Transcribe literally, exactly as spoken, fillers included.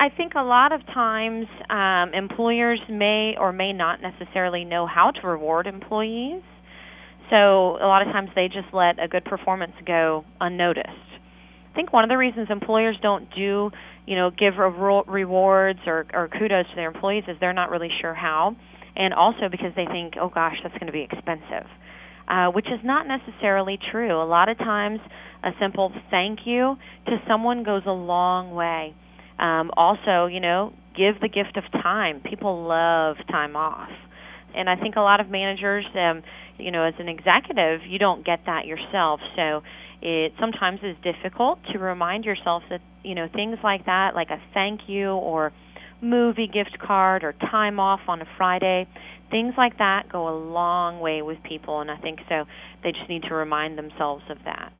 I think a lot of times um, employers may or may not necessarily know how to reward employees. So a lot of times they just let a good performance go unnoticed. I think one of the reasons employers don't do, you know, give re- rewards or, or kudos to their employees is they're not really sure how, and also because they think, oh gosh, that's going to be expensive, uh, which is not necessarily true. A lot of times a simple thank you to someone goes a long way. Um, also, you know, give the gift of time. People love time off. And I think a lot of managers, um, you know, as an executive, you don't get that yourself. So it sometimes is difficult to remind yourself that, you know, things like that, like a thank you or movie gift card or time off on a Friday, things like that go a long way with people. And I think so they just need to remind themselves of that.